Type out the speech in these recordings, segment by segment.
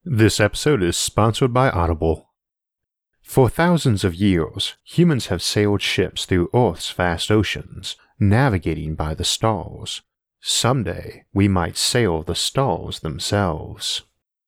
This episode is sponsored by Audible. For thousands of years, humans have sailed ships through Earth's vast oceans, navigating by the stars. Someday, we might sail the stars themselves.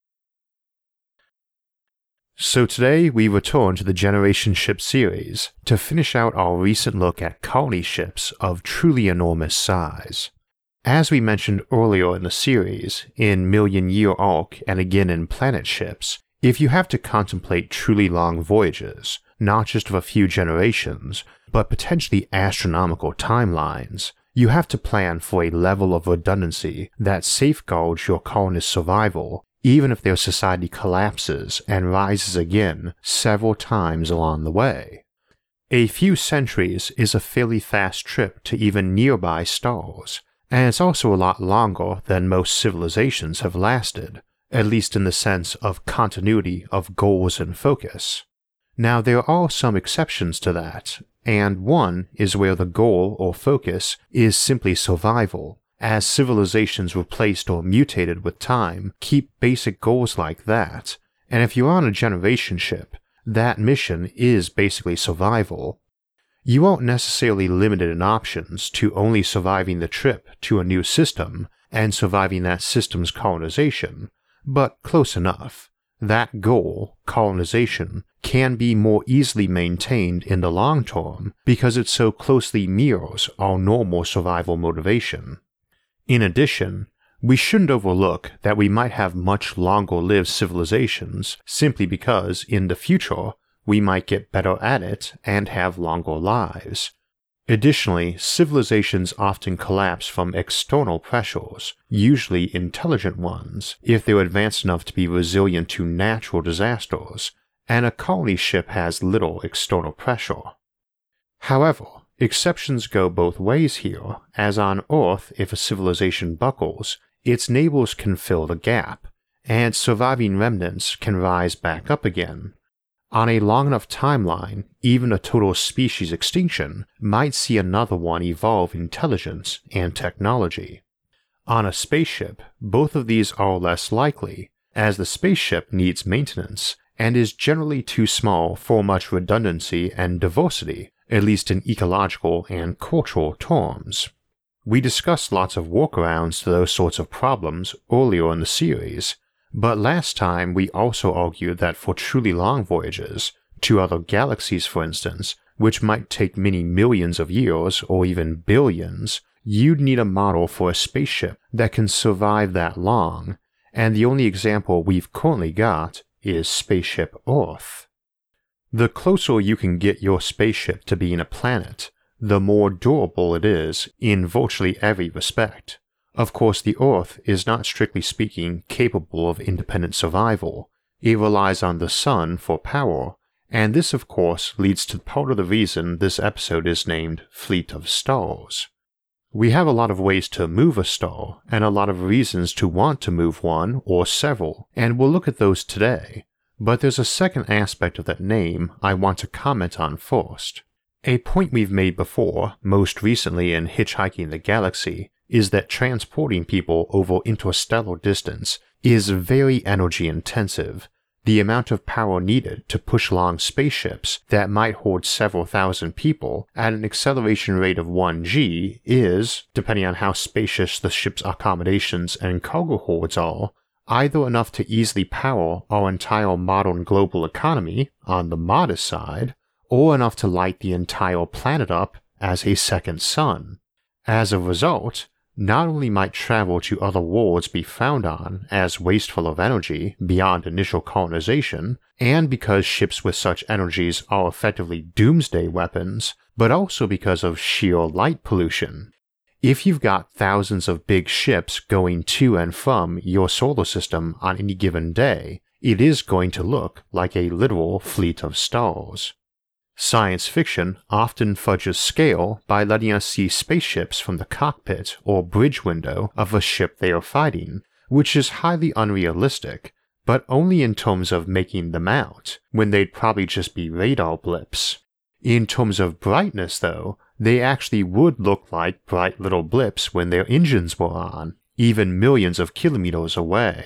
So today, we return to the Generation Ship series to finish out our recent look at colony ships of truly enormous size. As we mentioned earlier in the series, in Million Year Arc and again in Planet Ships, if you have to contemplate truly long voyages, not just of a few generations, but potentially astronomical timelines, you have to plan for a level of redundancy that safeguards your colonist's survival, even if their society collapses and rises again several times along the way. A few centuries is a fairly fast trip to even nearby stars, and it's also a lot longer than most civilizations have lasted, at least in the sense of continuity of goals and focus. Now there are some exceptions to that, and one is where the goal or focus is simply survival, as civilizations replaced or mutated with time keep basic goals like that, and if you're on a generation ship, that mission is basically survival. You aren't necessarily limited in options to only surviving the trip to a new system and surviving that system's colonization, but close enough. That goal, colonization, can be more easily maintained in the long term because it so closely mirrors our normal survival motivation. In addition, we shouldn't overlook that we might have much longer-lived civilizations simply because, in the future, we might get better at it and have longer lives. Additionally, civilizations often collapse from external pressures, usually intelligent ones, if they're advanced enough to be resilient to natural disasters, and a colony ship has little external pressure. However, exceptions go both ways here, as on Earth if a civilization buckles, its neighbors can fill the gap, and surviving remnants can rise back up again. On a long enough timeline, even a total species extinction might see another one evolve intelligence and technology. On a spaceship, both of these are less likely, as the spaceship needs maintenance and is generally too small for much redundancy and diversity, at least in ecological and cultural terms. We discussed lots of workarounds to those sorts of problems earlier in the series, but last time we also argued that for truly long voyages, to other galaxies for instance, which might take many millions of years or even billions, you'd need a model for a spaceship that can survive that long, and the only example we've currently got is Spaceship Earth. The closer you can get your spaceship to being a planet, the more durable it is in virtually every respect. Of course, the Earth is not strictly speaking capable of independent survival. It relies on the Sun for power, and this of course leads to part of the reason this episode is named Fleet of Stars. We have a lot of ways to move a star, and a lot of reasons to want to move one or several, and we'll look at those today. But there's a second aspect of that name I want to comment on first. A point we've made before, most recently in Hitchhiking the Galaxy, is that transporting people over interstellar distance is very energy intensive. The amount of power needed to push along spaceships that might hold several thousand people at an acceleration rate of 1g is, depending on how spacious the ship's accommodations and cargo holds are, either enough to easily power our entire modern global economy on the modest side, or enough to light the entire planet up as a second sun. As a result, not only might travel to other worlds be frowned on as wasteful of energy beyond initial colonization, and because ships with such energies are effectively doomsday weapons, but also because of sheer light pollution. If you've got thousands of big ships going to and from your solar system on any given day, it is going to look like a literal fleet of stars. Science fiction often fudges scale by letting us see spaceships from the cockpit or bridge window of a ship they are fighting, which is highly unrealistic, but only in terms of making them out, when they'd probably just be radar blips. In terms of brightness, though, they actually would look like bright little blips when their engines were on, even millions of kilometers away.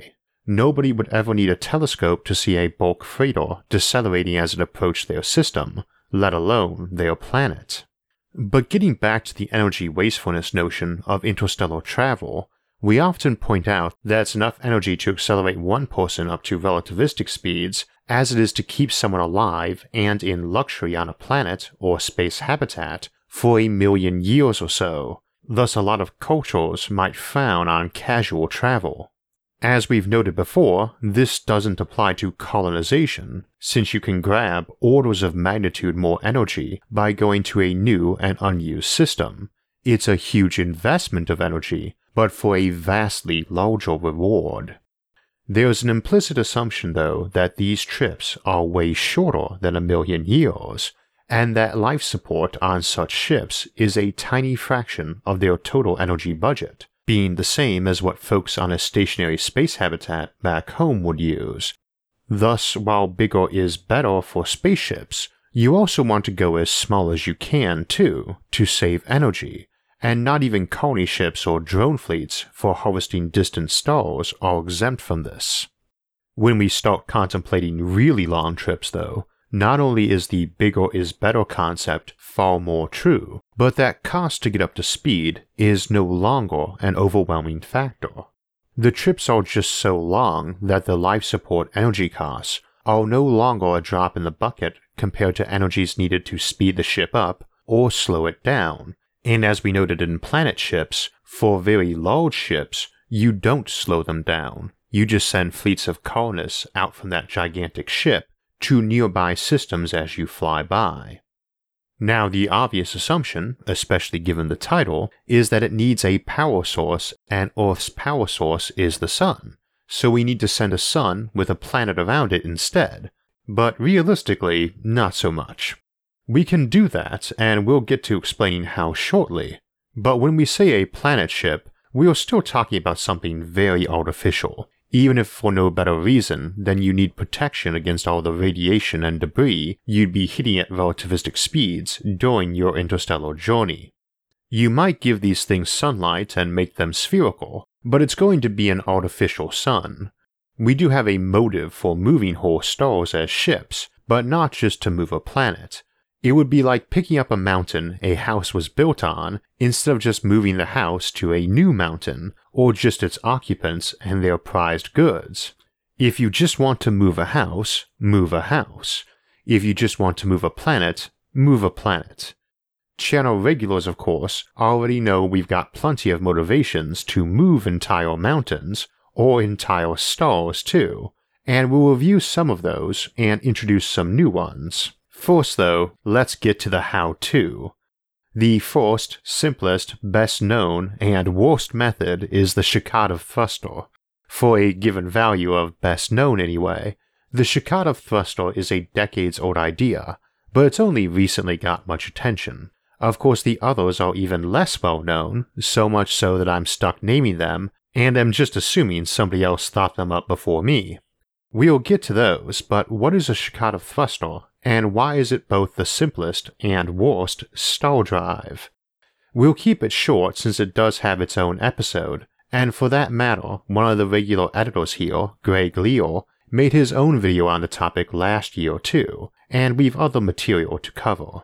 nobody would ever need a telescope to see a bulk freighter decelerating as it approached their system, let alone their planet. But getting back to the energy wastefulness notion of interstellar travel, we often point out that it's enough energy to accelerate one person up to relativistic speeds as it is to keep someone alive and in luxury on a planet or space habitat for 1,000,000 years or so. Thus, a lot of cultures might frown on casual travel. As we've noted before, this doesn't apply to colonization, since you can grab orders of magnitude more energy by going to a new and unused system. It's a huge investment of energy, but for a vastly larger reward. There's an implicit assumption, though, that these trips are way shorter than 1,000,000 years, and that life support on such ships is a tiny fraction of their total energy budget, being the same as what folks on a stationary space habitat back home would use. Thus, while bigger is better for spaceships, you also want to go as small as you can too, to save energy, and not even colony ships or drone fleets for harvesting distant stars are exempt from this. When we start contemplating really long trips though, not only is the bigger is better concept far more true, but that cost to get up to speed is no longer an overwhelming factor. The trips are just so long that the life support energy costs are no longer a drop in the bucket compared to energies needed to speed the ship up or slow it down. And as we noted in planet ships, for very large ships, you don't slow them down. You just send fleets of colonists out from that gigantic ship to nearby systems as you fly by. Now, the obvious assumption, especially given the title, is that it needs a power source, and Earth's power source is the sun, so we need to send a sun with a planet around it instead. But realistically, not so much. We can do that, and we'll get to explaining how shortly, but when we say a planet ship, we are still talking about something very artificial, even if for no better reason than you need protection against all the radiation and debris you'd be hitting at relativistic speeds during your interstellar journey. You might give these things sunlight and make them spherical, but it's going to be an artificial sun. We do have a motive for moving whole stars as ships, but not just to move a planet. It would be like picking up a mountain a house was built on instead of just moving the house to a new mountain, or just its occupants and their prized goods. If you just want to move a house, move a house. If you just want to move a planet, move a planet. Channel regulars, of course, already know we've got plenty of motivations to move entire mountains, or entire stars too, and we'll review some of those and introduce some new ones. First though, let's get to the how-to. The first, simplest, best known, and worst method is the Shkatov thruster. For a given value of best known anyway, the Shkatov thruster is a decades-old idea, but it's only recently got much attention. Of course, the others are even less well known, so much so that I'm stuck naming them, and am just assuming somebody else thought them up before me. We'll get to those, but what is a Shkatov thruster, and why is it both the simplest and worst star drive? We'll keep it short since it does have its own episode, and for that matter, one of the regular editors here, Greg Lear, made his own video on the topic last year too, and we've other material to cover.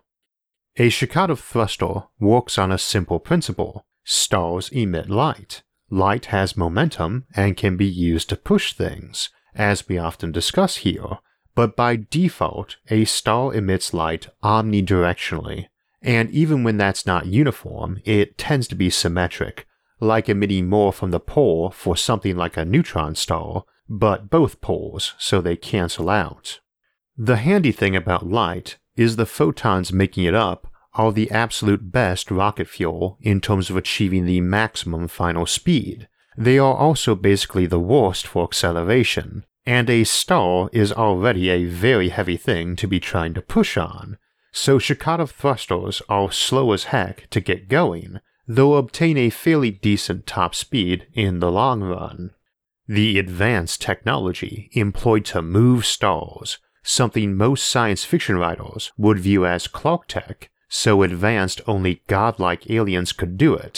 A Shkatov thruster works on a simple principle. Stars emit light. Light has momentum and can be used to push things, as we often discuss here, but by default, a star emits light omnidirectionally, and even when that's not uniform, it tends to be symmetric, like emitting more from the pole for something like a neutron star, but both poles, so they cancel out. The handy thing about light is the photons making it up are the absolute best rocket fuel in terms of achieving the maximum final speed. They are also basically the worst for acceleration, and a star is already a very heavy thing to be trying to push on, so Shkatov thrusters are slow as heck to get going, though obtain a fairly decent top speed in the long run. The advanced technology employed to move stars, something most science fiction writers would view as Clark Tech, so advanced only godlike aliens could do it,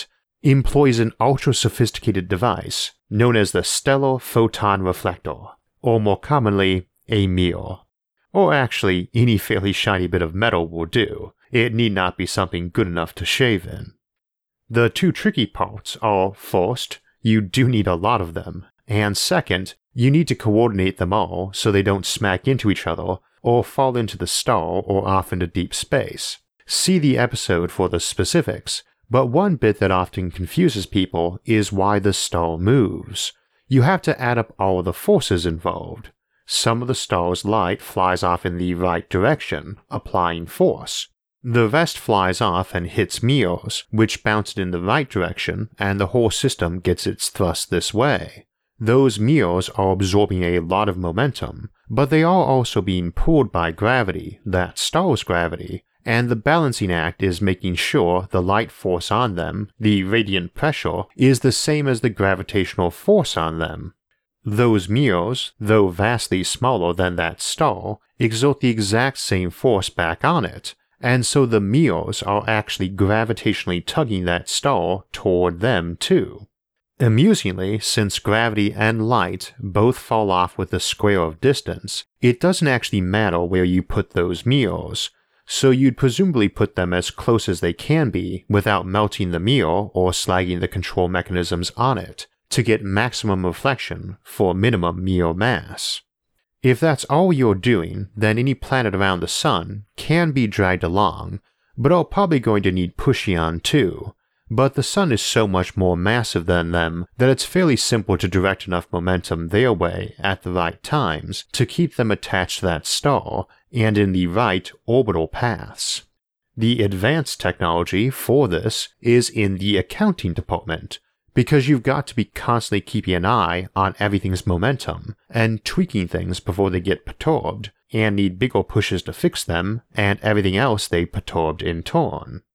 employs an ultra-sophisticated device known as the Stellar Photon Reflector, or more commonly, a mirror. Or actually, any fairly shiny bit of metal will do. It need not be something good enough to shave in. The two tricky parts are, first, you do need a lot of them, and second, you need to coordinate them all so they don't smack into each other or fall into the star or off into deep space. See the episode for the specifics, but one bit that often confuses people is why the star moves. You have to add up all of the forces involved. Some of the star's light flies off in the right direction, applying force. The rest flies off and hits mirrors, which bounce it in the right direction, and the whole system gets its thrust this way. Those mirrors are absorbing a lot of momentum, but they are also being pulled by gravity, that star's gravity, and the balancing act is making sure the light force on them, the radiant pressure, is the same as the gravitational force on them. Those mirrors, though vastly smaller than that star, exert the exact same force back on it, and so the mirrors are actually gravitationally tugging that star toward them too. Amusingly, since gravity and light both fall off with the square of distance, it doesn't actually matter where you put those mirrors, so you'd presumably put them as close as they can be without melting the mirror or slagging the control mechanisms on it, to get maximum reflection for minimum mirror mass. If that's all you're doing, then any planet around the Sun can be dragged along, but are probably going to need pushing on too. But the Sun is so much more massive than them that it's fairly simple to direct enough momentum their way at the right times to keep them attached to that star and in the right orbital paths. The advanced technology for this is in the accounting department, because you've got to be constantly keeping an eye on everything's momentum and tweaking things before they get perturbed, and need bigger pushes to fix them and everything else they perturbed in turn.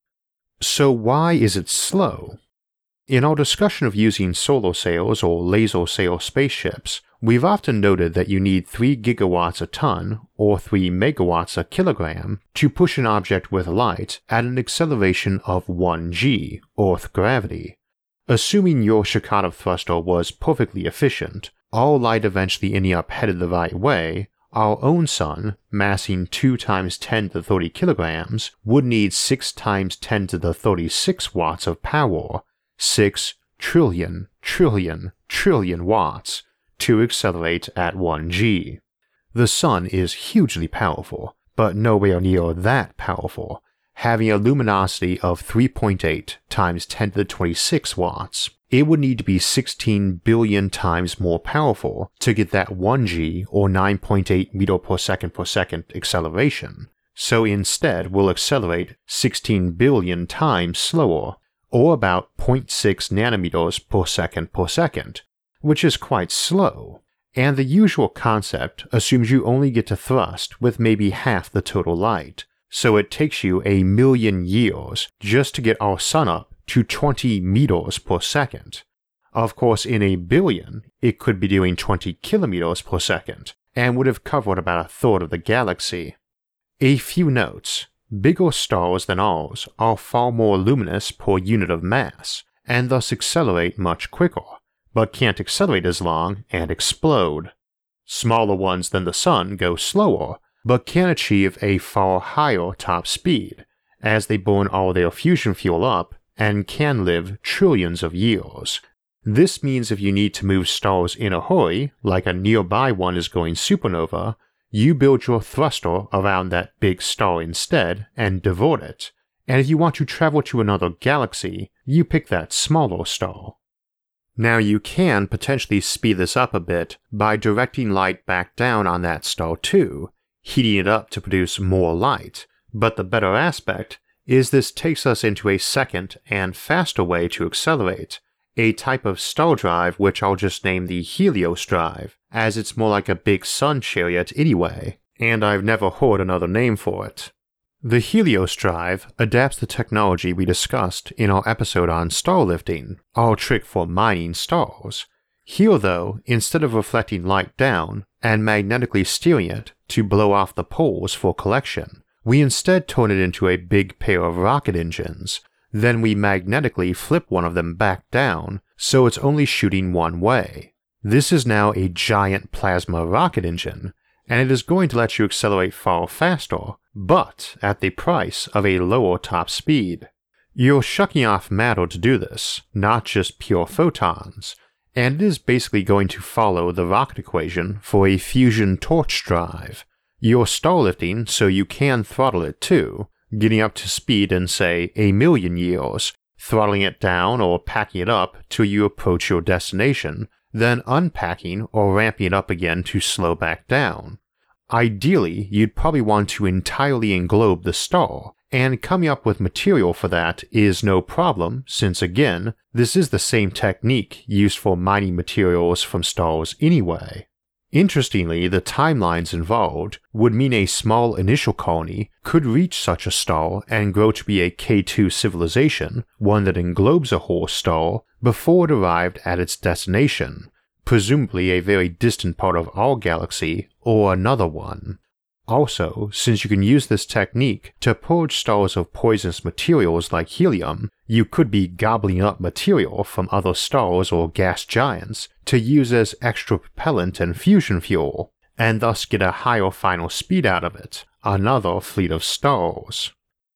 So why is it slow? In our discussion of using solar sails or laser sail spaceships, we've often noted that you need 3 gigawatts a ton or 3 megawatts a kilogram to push an object with light at an acceleration of 1g, Earth gravity. Assuming your Shkotov thruster was perfectly efficient, all light eventually ending up headed the right way, our own Sun, massing 2 times 10 to the 30 kilograms, would need 6 times 10 to the 36 watts of power, 6 trillion watts, to accelerate at 1g. The Sun is hugely powerful, but nowhere near that powerful, having a luminosity of 3.8 times 10 to the 26 watts. It would need to be 16 billion times more powerful to get that 1g or 9.8 meter per second acceleration, so instead we'll accelerate 16 billion times slower, or about 0.6 nanometers per second, which is quite slow, and the usual concept assumes you only get to thrust with maybe half the total light, so it takes you 1 million years just to get our Sun up to 20 meters per second. Of course, in 1 billion, it could be doing 20 kilometers per second, and would have covered about a third of the galaxy. A few notes. Bigger stars than ours are far more luminous per unit of mass, and thus accelerate much quicker, but can't accelerate as long and explode. Smaller ones than the Sun go slower, but can achieve a far higher top speed, as they burn all their fusion fuel up and can live trillions of years. This means if you need to move stars in a hurry, like a nearby one is going supernova, you build your thruster around that big star instead and divert it, and if you want to travel to another galaxy, you pick that smaller star. Now you can potentially speed this up a bit by directing light back down on that star too, heating it up to produce more light, but the better aspect is this takes us into a second and faster way to accelerate, a type of star drive which I'll just name the Helios drive, as it's more like a big sun chariot anyway, and I've never heard another name for it. The Helios drive adapts the technology we discussed in our episode on starlifting, our trick for mining stars. Here though, instead of reflecting light down and magnetically steering it to blow off the poles for collection, we instead turn it into a big pair of rocket engines, then we magnetically flip one of them back down, so it's only shooting one way. This is now a giant plasma rocket engine, and it is going to let you accelerate far faster, but at the price of a lower top speed. You're shucking off matter to do this, not just pure photons, and it is basically going to follow the rocket equation for a fusion torch drive. You're starlifting so you can throttle it too, getting up to speed in say 1,000,000 years, throttling it down or packing it up till you approach your destination, then unpacking or ramping it up again to slow back down. Ideally, you'd probably want to entirely englobe the star, and coming up with material for that is no problem since again, this is the same technique used for mining materials from stars anyway. Interestingly, the timelines involved would mean a small initial colony could reach such a star and grow to be a K2 civilization, one that englobes a whole star, before it arrived at its destination, presumably a very distant part of our galaxy or another one. Also, since you can use this technique to purge stars of poisonous materials like helium, you could be gobbling up material from other stars or gas giants to use as extra propellant and fusion fuel, and thus get a higher final speed out of it, another fleet of stars.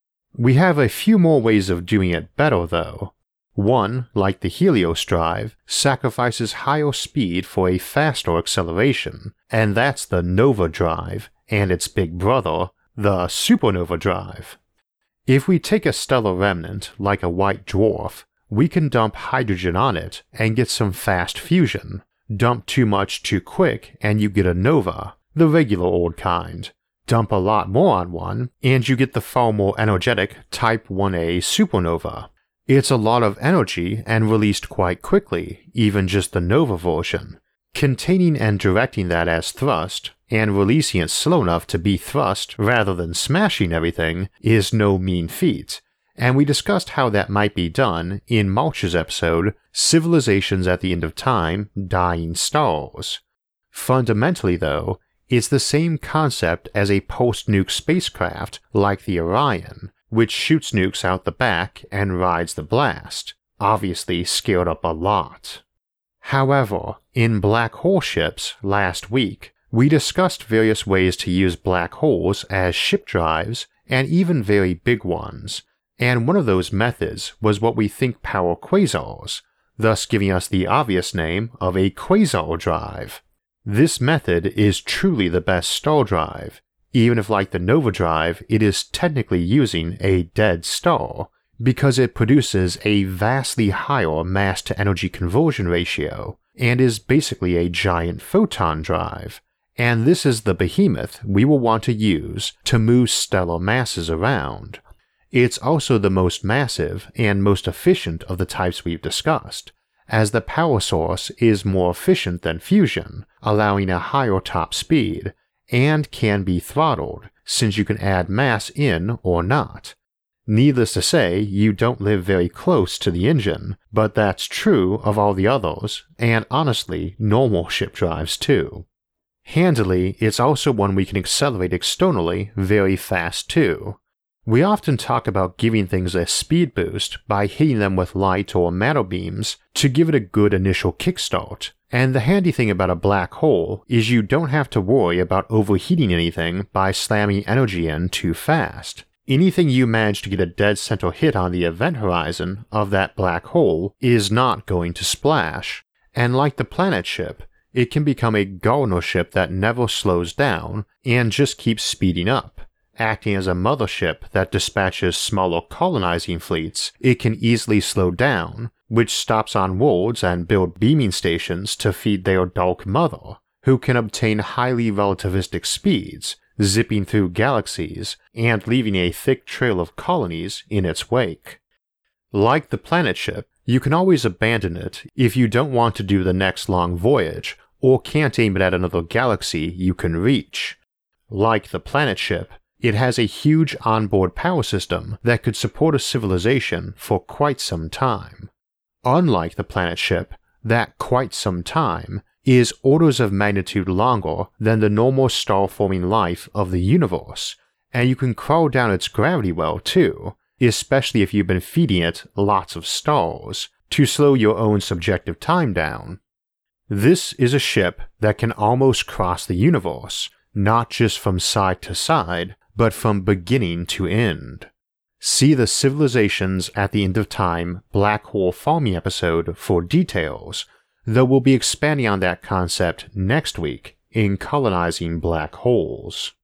We have a few more ways of doing it better though. One, like the Helios drive, sacrifices higher speed for a faster acceleration, and that's the Nova drive, and its big brother, the Supernova drive. If we take a stellar remnant, like a white dwarf, we can dump hydrogen on it and get some fast fusion. Dump too much too quick and you get a nova, the regular old kind. Dump a lot more on one, and you get the far more energetic Type 1a supernova. It's a lot of energy and released quite quickly, even just the nova version. Containing and directing that as thrust, and releasing it slow enough to be thrust rather than smashing everything, is no mean feat, and we discussed how that might be done in March's episode, Civilizations at the End of Time, Dying Stars. Fundamentally though, it's the same concept as a post-nuke spacecraft like the Orion, which shoots nukes out the back and rides the blast, obviously scaled up a lot. However, in black hole ships last week, we discussed various ways to use black holes as ship drives, and even very big ones, and one of those methods was what we think power quasars, thus giving us the obvious name of a quasar drive. This method is truly the best star drive, even if like the Nova drive it is technically using a dead star, because it produces a vastly higher mass-to-energy conversion ratio, and is basically a giant photon drive, and this is the behemoth we will want to use to move stellar masses around. It's also the most massive and most efficient of the types we've discussed, as the power source is more efficient than fusion, allowing a higher top speed, and can be throttled, since you can add mass in or not. Needless to say, you don't live very close to the engine, but that's true of all the others, and honestly, normal ship drives too. Handily, it's also one we can accelerate externally very fast too. We often talk about giving things a speed boost by hitting them with light or matter beams to give it a good initial kickstart, and the handy thing about a black hole is you don't have to worry about overheating anything by slamming energy in too fast. Anything you manage to get a dead center hit on the event horizon of that black hole is not going to splash, and like the planet ship, it can become a Gardner ship that never slows down and just keeps speeding up. Acting as a mothership that dispatches smaller colonizing fleets, it can easily slow down, which stops on worlds and build beaming stations to feed their dark mother, who can obtain highly relativistic speeds, zipping through galaxies and leaving a thick trail of colonies in its wake. Like the planet ship, you can always abandon it if you don't want to do the next long voyage or can't aim it at another galaxy you can reach. Like the planet ship, it has a huge onboard power system that could support a civilization for quite some time. Unlike the planet ship, that quite some time is orders of magnitude longer than the normal star-forming life of the universe, and you can crawl down its gravity well too, especially if you've been feeding it lots of stars, to slow your own subjective time down. This is a ship that can almost cross the universe, not just from side to side, but from beginning to end. See the Civilizations at the End of Time Black Hole Farming episode for details, though we'll be expanding on that concept next week in Colonizing Black Holes.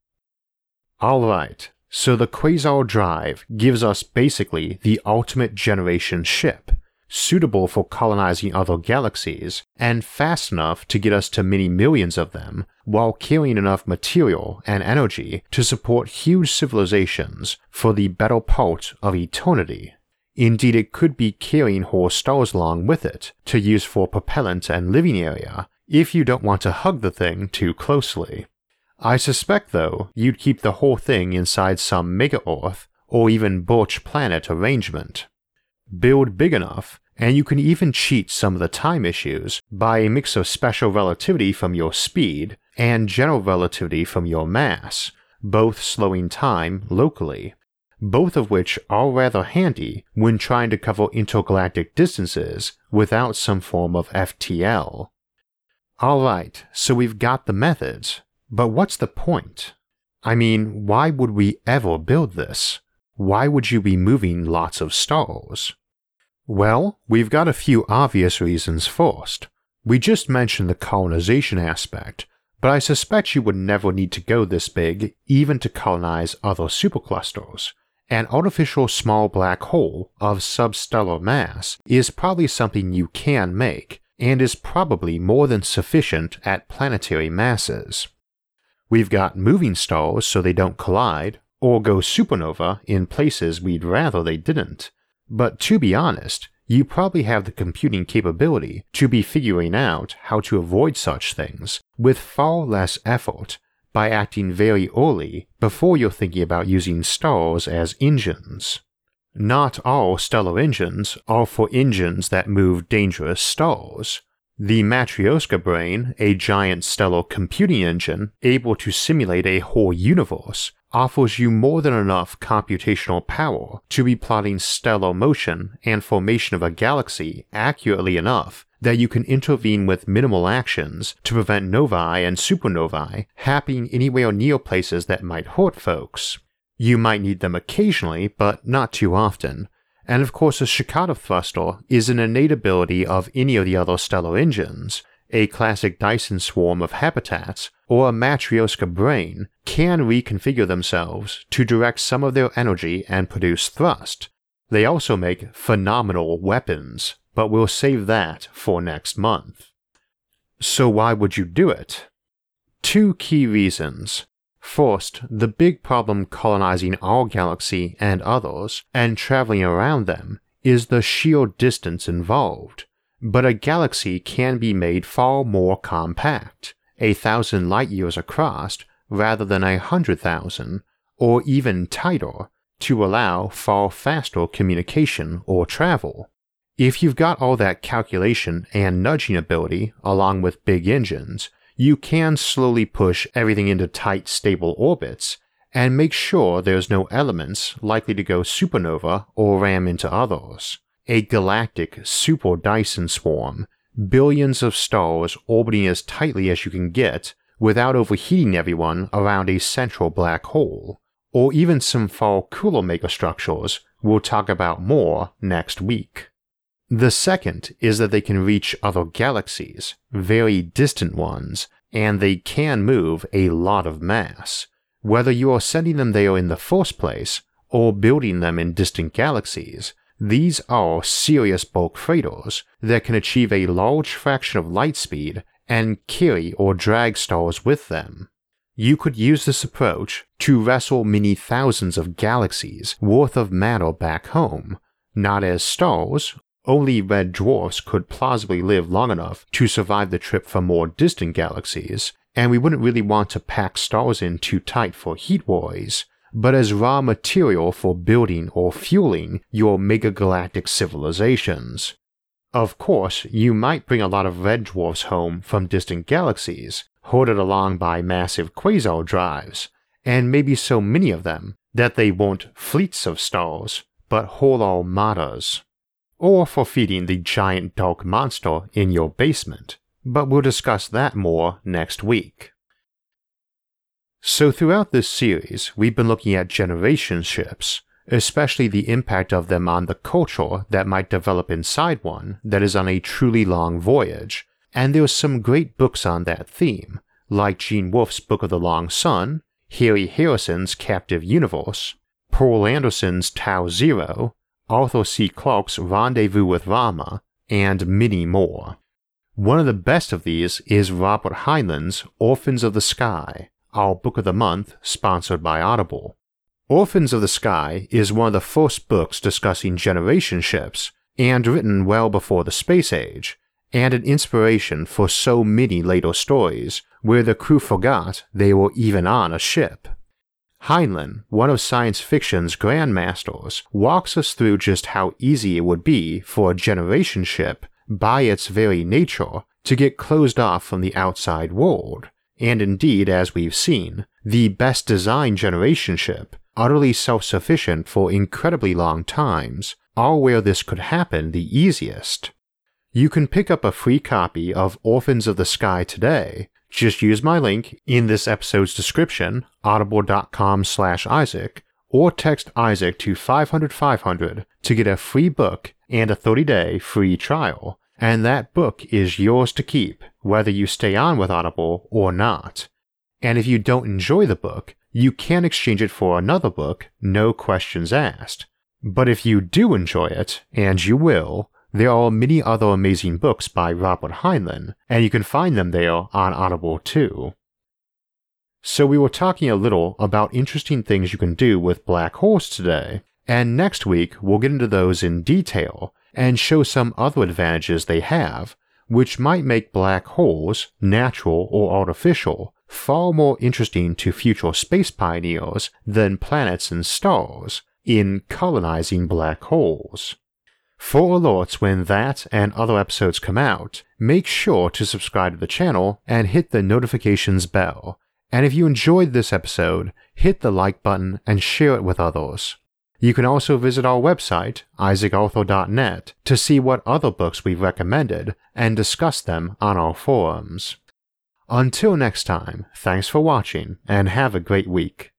Alright, so the Quasar Drive gives us basically the ultimate generation ship, suitable for colonizing other galaxies, and fast enough to get us to many millions of them, while carrying enough material and energy to support huge civilizations for the better part of eternity. Indeed, it could be carrying whole stars along with it, to use for propellant and living area, if you don't want to hug the thing too closely. I suspect, though, you'd keep the whole thing inside some mega-Earth or even Birch Planet arrangement. Build big enough, and you can even cheat some of the time issues by a mix of special relativity from your speed and general relativity from your mass, both slowing time locally, both of which are rather handy when trying to cover intergalactic distances without some form of FTL. Alright, so we've got the methods, but what's the point? I mean, why would we ever build this? Why would you be moving lots of stars? Well, we've got a few obvious reasons first. We just mentioned the colonization aspect, but I suspect you would never need to go this big even to colonize other superclusters. An artificial small black hole of substellar mass is probably something you can make, and is probably more than sufficient at planetary masses. We've got moving stars so they don't collide, or go supernova in places we'd rather they didn't. But to be honest, you probably have the computing capability to be figuring out how to avoid such things with far less effort by acting very early before you're thinking about using stars as engines. Not all stellar engines are for engines that move dangerous stars. The Matryoshka brain, a giant stellar computing engine able to simulate a whole universe, offers you more than enough computational power to be plotting stellar motion and formation of a galaxy accurately enough that you can intervene with minimal actions to prevent novae and supernovae happening anywhere near places that might hurt folks. You might need them occasionally, but not too often. And of course, a Shikata thruster is an innate ability of any of the other stellar engines. A classic Dyson swarm of habitats or a Matryoshka brain can reconfigure themselves to direct some of their energy and produce thrust. They also make phenomenal weapons, but we'll save that for next month. So why would you do it? Two key reasons. First, the big problem colonizing our galaxy and others, and traveling around them, is the sheer distance involved. But a galaxy can be made far more compact, 1,000 light-years across rather than 100,000, or even tighter, to allow far faster communication or travel. If you've got all that calculation and nudging ability along with big engines, you can slowly push everything into tight, stable orbits, and make sure there's no elements likely to go supernova or ram into others. A galactic super Dyson swarm, billions of stars orbiting as tightly as you can get without overheating everyone around a central black hole, or even some far cooler megastructures we'll talk about more next week. The second is that they can reach other galaxies, very distant ones, and they can move a lot of mass. Whether you are sending them there in the first place, or building them in distant galaxies, these are serious bulk freighters that can achieve a large fraction of light speed and carry or drag stars with them. You could use this approach to wrestle many thousands of galaxies worth of matter back home, not as stars. Only red dwarfs could plausibly live long enough to survive the trip from more distant galaxies, and we wouldn't really want to pack stars in too tight for heat worries, but as raw material for building or fueling your megagalactic civilizations. Of course, you might bring a lot of red dwarfs home from distant galaxies, herded along by massive quasar drives, and maybe so many of them that they weren't fleets of stars, but whole armadas, or for feeding the giant dark monster in your basement, but we'll discuss that more next week. So throughout this series, we've been looking at generation ships, especially the impact of them on the culture that might develop inside one that is on a truly long voyage, and there's some great books on that theme, like Gene Wolfe's Book of the Long Sun, Harry Harrison's Captive Universe, Poul Anderson's Tau Zero, Arthur C. Clarke's Rendezvous with Rama, and many more. One of the best of these is Robert Heinlein's Orphans of the Sky, our book of the month sponsored by Audible. Orphans of the Sky is one of the first books discussing generation ships, and written well before the space age, and an inspiration for so many later stories where the crew forgot they were even on a ship. Heinlein, one of science fiction's grandmasters, walks us through just how easy it would be for a generation ship, by its very nature, to get closed off from the outside world, and indeed, as we've seen, the best designed generation ship, utterly self-sufficient for incredibly long times, are where this could happen the easiest. You can pick up a free copy of Orphans of the Sky today. Just use my link in this episode's description, audible.com/Isaac, or text Isaac to 500-500 to get a free book and a 30-day free trial, and that book is yours to keep, whether you stay on with Audible or not. And if you don't enjoy the book, you can exchange it for another book, no questions asked. But if you do enjoy it, and you will, there are many other amazing books by Robert Heinlein, and you can find them there on Audible too. So we were talking a little about interesting things you can do with black holes today, and next week we'll get into those in detail and show some other advantages they have, which might make black holes, natural or artificial, far more interesting to future space pioneers than planets and stars in colonizing black holes. For alerts when that and other episodes come out, make sure to subscribe to the channel and hit the notifications bell. And if you enjoyed this episode, hit the like button and share it with others. You can also visit our website, isaacarthur.net, to see what other books we've recommended and discuss them on our forums. Until next time, thanks for watching and have a great week.